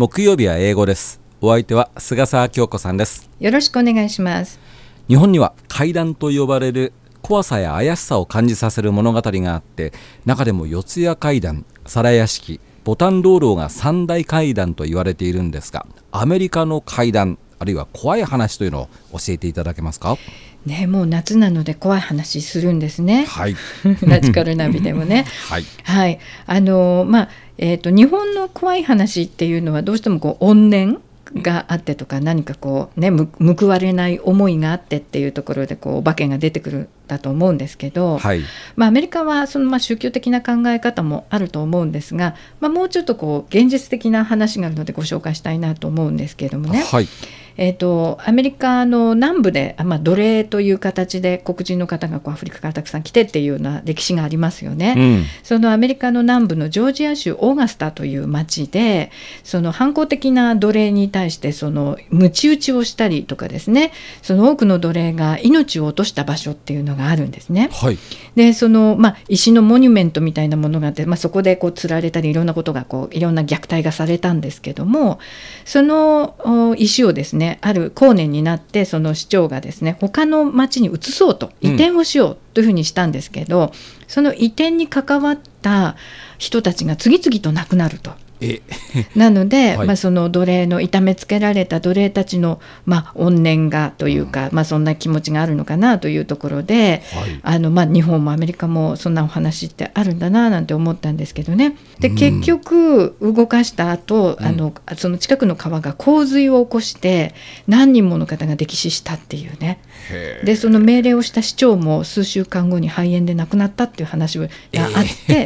木曜日は英語です。お相手は菅沢京子さんです。 よろしくお願いします。 日本には怪談と呼ばれる怖さや怪しさを感じさせる物語があって、中でも四谷怪談、皿屋敷、ボタン道路が三大怪談と言われているんですが、アメリカの怪談あるいは怖い話というのを教えていただけますか？ ね、もう夏なので怖い話するんですね。 はい。 ラジカルナビでもね。 はい。 はい。日本の怖い話っていうのはどうしても怨念があってとか、何か報われない思いがあってっていうところでお化けが出てくるだと思うんですけど、 はい。 アメリカは宗教的な考え方もあると思うんですが、もうちょっと現実的な話があるのでご紹介したいなと思うんですけれどもね。 はい。 アメリカの南部で、奴隷という形で黒人の方がアフリカからたくさん来てっていうような歴史がありますよね。そのアメリカの南部のジョージア州オーガスタという町で、その反抗的な奴隷に対して鞭打ちをしたりとかですね、その多くの奴隷が命を落とした場所っていうのがあるんですね。 はい。 で石のモニュメントみたいなものがあって、そこで釣られたりいろんなことがいろんな虐待がされたんですけども、その石をですね、ある後年になってその市長がですね、他の町に移そうと移転をしようというふうにしたんですけど、その移転に関わった人たちが次々と亡くなると。なので、 はい、 その奴隷の痛めつけられた奴隷たちの、怨念がというか、そんな気持ちがあるのかなというところで、 はい、 日本もアメリカもそんなお話ってあるんだななんて思ったんですけどね。で結局動かした後、その近くの川が洪水を起こして何人もの方が溺死したっていうね。でその命令をした市長も数週間後に肺炎で亡くなったっていう話があって、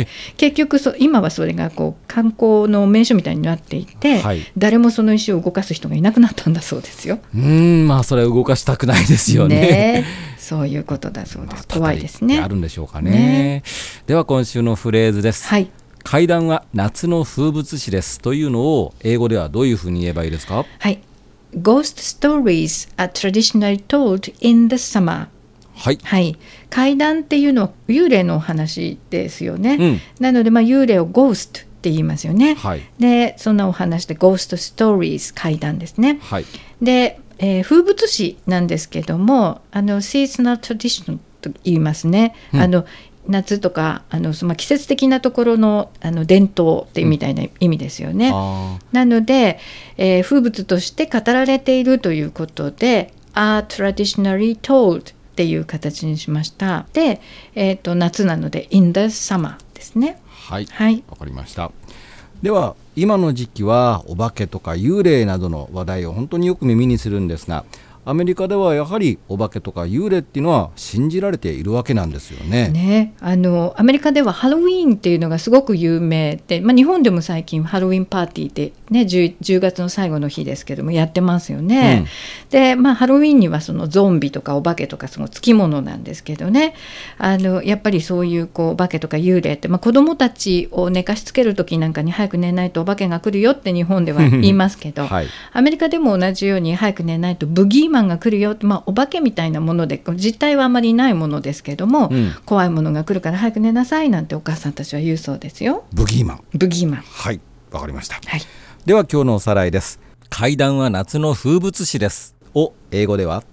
結局今はそれが観光の名所みたいになっていて、はい、誰もその石を動かす人がいなくなったんだそうですよ。 それは動かしたくないですよ ね。 そういうことだそうです。怖いですね。 あるんでしょうか ね。では今週のフレーズです。 はい。 怪談は夏の風物詩ですというのを英語ではどういうふうに言えばいいですか？ はい。Ghost stories are traditionally told in the summer。 はい、 はい、怪談っていうのは幽霊のお話ですよね。なので幽霊をゴーストって言いますよね。 はい、 でそんなお話でゴーストストーリーズ、怪談ですね。 はい、 で、風物詩なんですけどもseasonal tradition と言いますね。夏とか季節的なところの伝統ってみたいな意味ですよね。なので、風物として語られているということで are traditionally toldっていう形にしました。で、夏なので in the summer ですね。 はい、はい、わかりました。では今の時期はお化けとか幽霊などの話題を本当によく耳にするんですが、アメリカではやはりお化けとか幽霊っていうのは信じられているわけなんですよね。 アメリカではハロウィーンっていうのがすごく有名で、日本でも最近ハロウィンパーティーで、10月の最後の日ですけどもやってますよね。で、ハロウィーンにはそのゾンビとかお化けとかそのつきものなんですけどね、やっぱりそういうお化けとか幽霊って、子どもたちを寝かしつける時なんかに早く寝ないとお化けが来るよって日本では言いますけど、はい、アメリカでも同じように早く寝ないとブギーマンが来るよって、お化けみたいなもので実態はあまりないものですけども、怖いものが来るから早く寝なさいなんてお母さんたちは言うそうですよ。 ブギーマン。 ブギーマン。 はい、わかりました。 はい、 では今日のおさらいです。怪談は夏の風物詩ですを英語では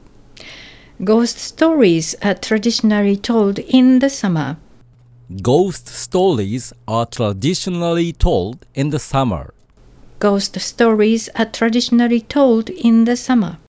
Ghost stories are traditionally told in the summer. Ghost stories are traditionally told in the summer. Ghost stories are traditionally told in the summer.